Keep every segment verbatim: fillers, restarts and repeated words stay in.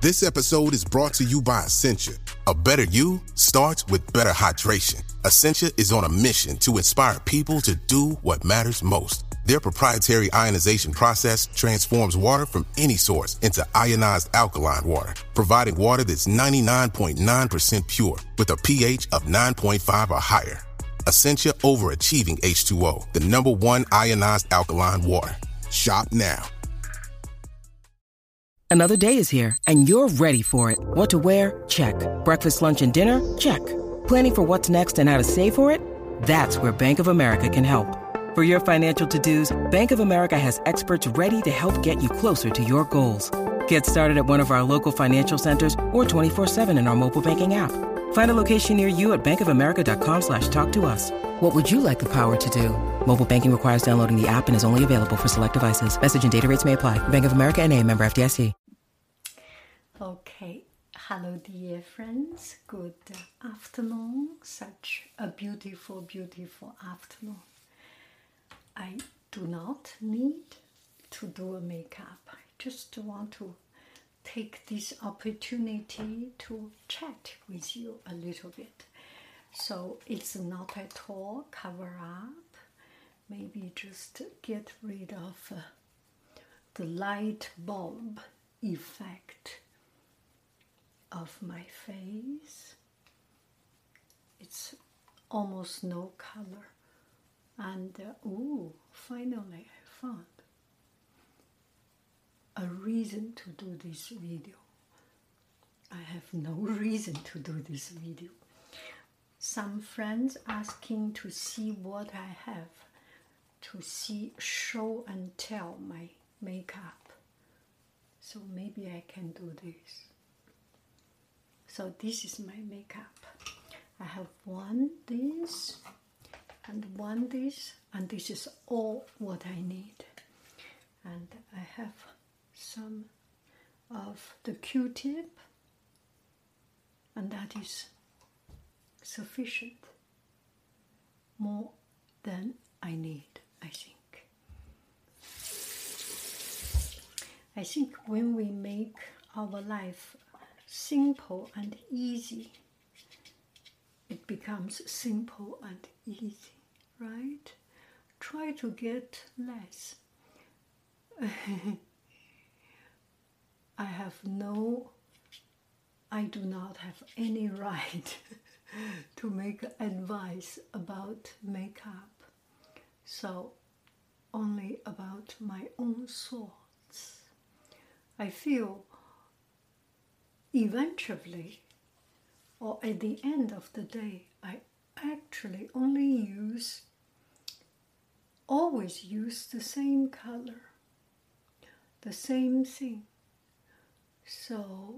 This episode is brought to you by Essentia. A better you starts with better hydration. Essentia is on a mission to inspire people to do what matters most. Their proprietary ionization process transforms water from any source into ionized alkaline water, providing water that's ninety-nine point nine percent pure with a pH of nine point five or higher. Essentia Overachieving H two O, the number one ionized alkaline water. Shop now. Another day is here, and you're ready for it. What to wear? Check. Breakfast, lunch, and dinner? Check. Planning for what's next and how to save for it? That's where Bank of America can help. For your financial to-dos, Bank of America has experts ready to help get you closer to your goals. Get started at one of our local financial centers or twenty-four seven in our mobile banking app. Find a location near you at bankofamerica.com slash talk to us. What would you like the power to do? Mobile banking requires downloading the app and is only available for select devices. Message and data rates may apply. Bank of America N A, member F D I C. Okay, hello dear friends, good afternoon, such a beautiful, beautiful afternoon. I do not need to do a makeup, I just want to take this opportunity to chat with you a little bit. So it's not at all cover up, maybe just get rid of uh, the light bulb effect of my face. It's almost no color, and uh, ooh, finally I found a reason to do this video. I have no reason to do this video. Some friends asking to see what I have, to see show and tell my makeup. So maybe I can do this. So this is my makeup. I have one this and one this, and this is all what I need. And I have some of the Q-tip, and that is sufficient, more than I need, I think. I think when we make our life simple and easy, it becomes simple and easy, right? Try to get less. I have no, I do not have any right to make advice about makeup. So only about my own thoughts. I feel eventually, or at the end of the day, I actually only use, always use the same color, the same thing. So,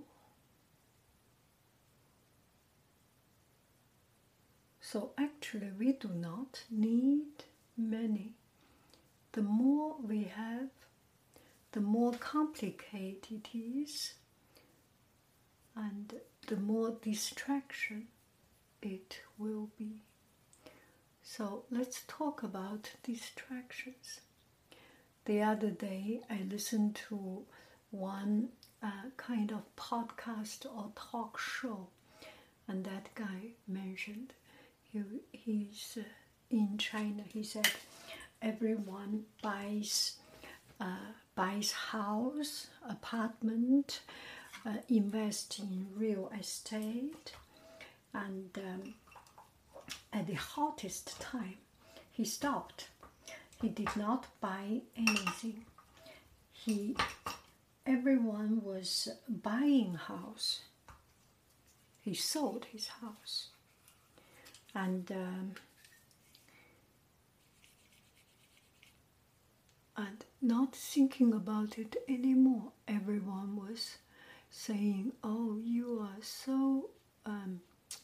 so actually we do not need many. The more we have, the more complicated it is, and the more distraction it will be. So let's talk about distractions. The other day I listened to one uh, kind of podcast or talk show, and that guy mentioned he, he's uh, in China. He said everyone buys uh, buys house, apartment, Uh, invest in real estate, and um, at the hottest time he stopped. He did not buy anything. He everyone was buying house. He sold his house, and um, and not thinking about it anymore. Everyone was saying, oh, you are so um,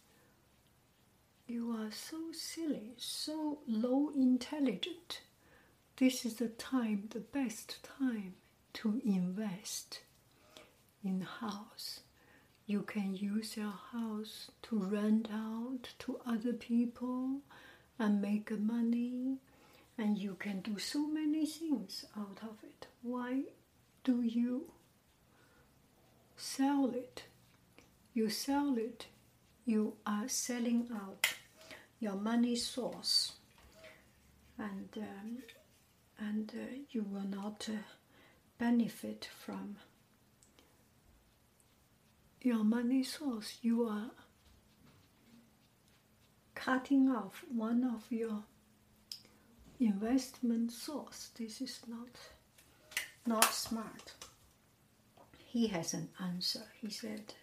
you are so silly, so low intelligent. This is the time, the best time to invest in house. You can use your house to rent out to other people and make money, and you can do so many things out of it. Why do you sell it. You sell it, you are selling out your money source, and um, and uh, you will not uh, benefit from your money source. You are cutting off one of your investment source. This is not not smart. He has an answer. He said,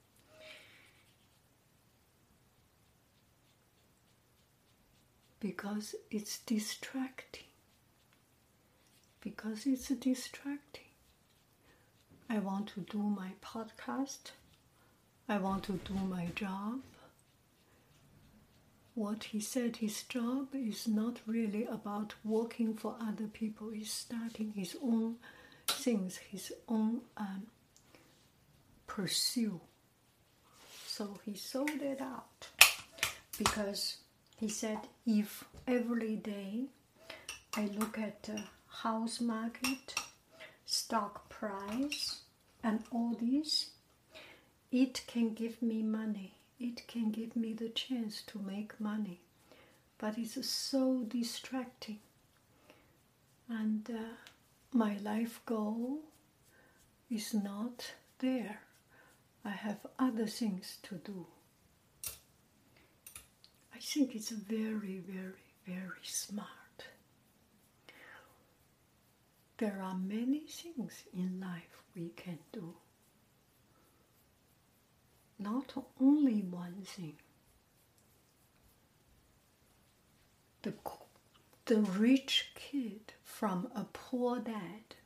because it's distracting. Because it's distracting. I want to do my podcast. I want to do my job. What he said, his job is not really about working for other people. He's starting his own things, his own um, pursuit. So he sold it out because he said, if every day I look at the house market, stock price, and all this, it can give me money. It can give me the chance to make money. But it's so distracting. And uh, my life goal is not there. I have other things to do. I think it's very, very, very smart. There are many things in life we can do. Not only one thing. The, the rich kid from a poor dad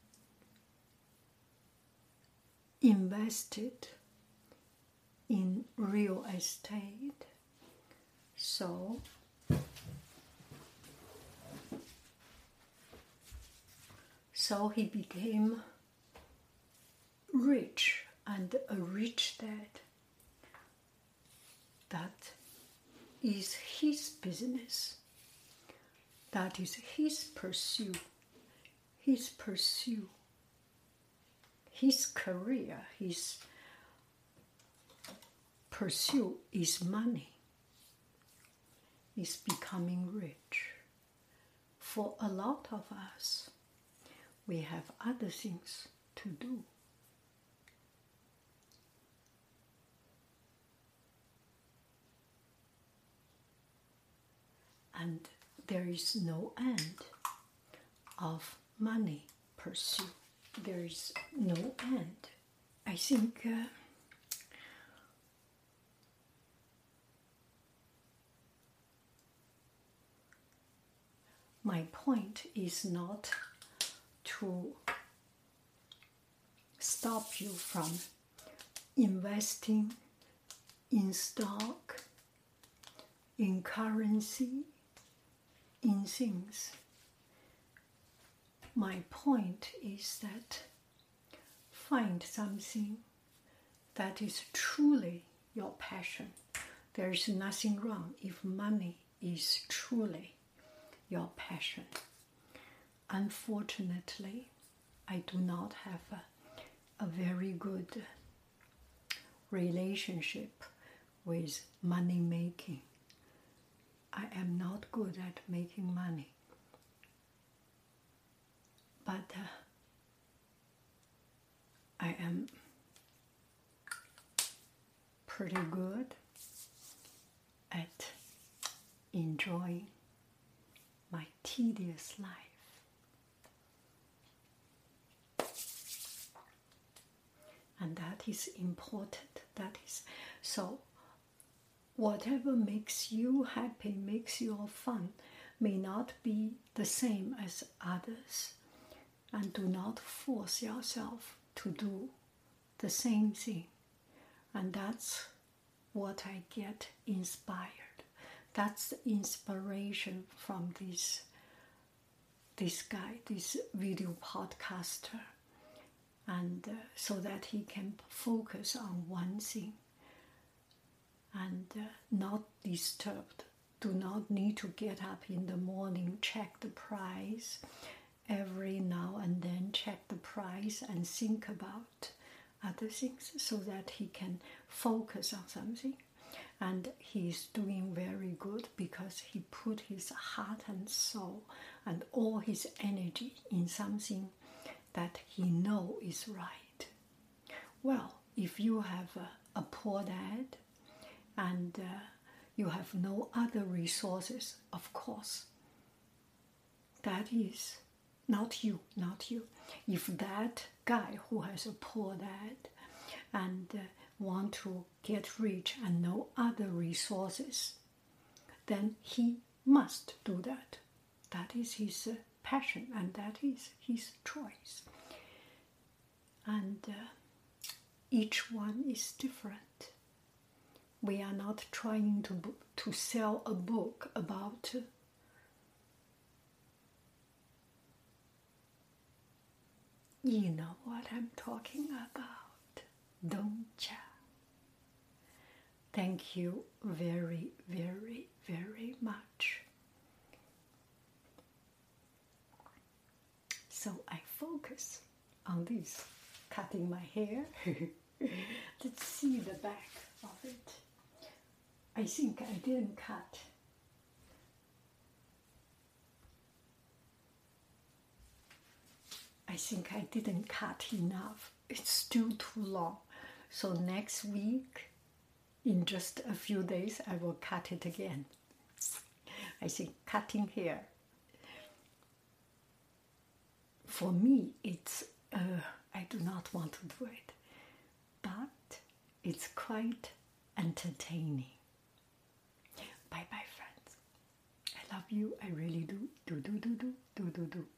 invested in real estate. So so he became rich, and a rich dad. That is his business. That is his pursuit. His pursuit. His career, his pursuit is money. Is becoming rich. For a lot of us, we have other things to do. And there is no end of money pursuit. There is no end. I think uh, my point is not to stop you from investing in stock, in currency, in things. My point is that find something that is truly your passion. There is nothing wrong if money is truly your passion. Unfortunately, I do not have a, a very good relationship with money making. I am not good at making money. But uh, I am pretty good at enjoying my tedious life. And that is important. That is so. Whatever makes you happy, makes you fun, may not be the same as others. And do not force yourself to do the same thing. And that's what I get inspired. That's the inspiration from this, this guy, this video podcaster. And uh, so that he can focus on one thing and uh, not disturbed. Do not need to get up in the morning, check the price, every now and then check the price and think about other things so that he can focus on something. And he's doing very good because he put his heart and soul and all his energy in something that he knows is right. Well, if you have a, a poor dad and uh, you have no other resources, of course, that is not you, not you. If that guy who has a poor dad and uh, want to get rich and no other resources, then he must do that. That is his uh, passion and that is his choice. And uh, each one is different. We are not trying to, to sell a book about uh, you know what I'm talking about, don't ya? Thank you very, very, very much. So I focus on this, cutting my hair. Let's see the back of it. I think I didn't cut. I think I didn't cut enough. It's still too long. So next week, in just a few days, I will cut it again. I think cutting hair, for me, it's, uh, I do not want to do it, but it's quite entertaining. Bye-bye, friends. I love you. I really do. Do, do, do, do, do, do, do.